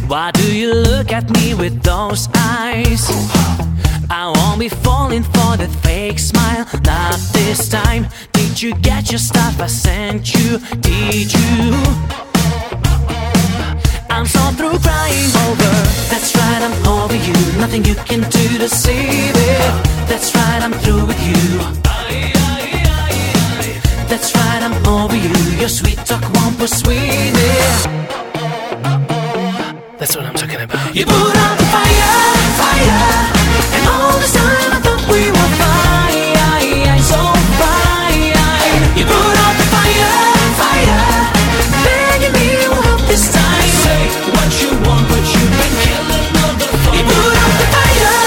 Why do you look at me with those eyes? I won't be falling for that fake smile, not this time. Did you get your stuff I sent you? Did you? I'm so through crying over. That's right, I'm over you. Nothing you can do to save it. That's right, I'm through with you. That's right, I'm over you. Your sweet talk won't persuade me. That's what I'm talking about. You put out the fire, fire. And all this time I thought we were fine, so fine. You put out the fire, fire. Begging me will help this time. Say what you want, but you've been killing all the fun. You put out the fire.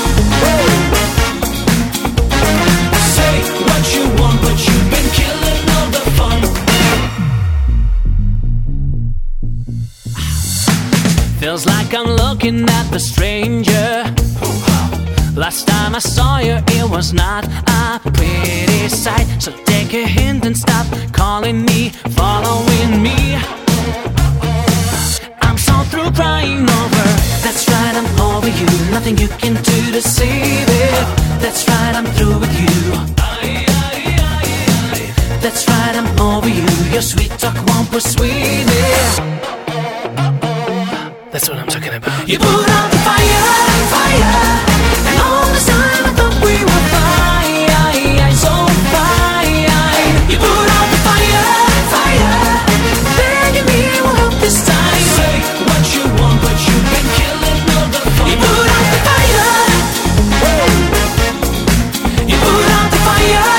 Say what you want, but you've been killing all the fun. Feels like I'm looking at the stranger. Last time I saw you, it was not a pretty sight. So take a hint and stop calling me, following me. I'm so through crying over. That's right, I'm over you. Nothing you can do to save it. That's right, I'm through with you. That's right, I'm over you. Your sweet talk won't persuade me. That's what I'm talking about. You put out the fire, fire. And all this time I thought we were fine, so fine. You put out the fire, fire. Begging me will help this time. Say what you want, but you've been killing all the fun. You put out the fire. You put out the fire.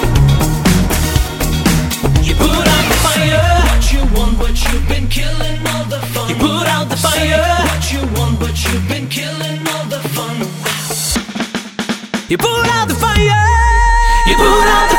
You put out the fire. What you want, but you've been killing all the fun. You put out the fire. Say what you want, but you've been killing all the fun. You put out the fire. You put out the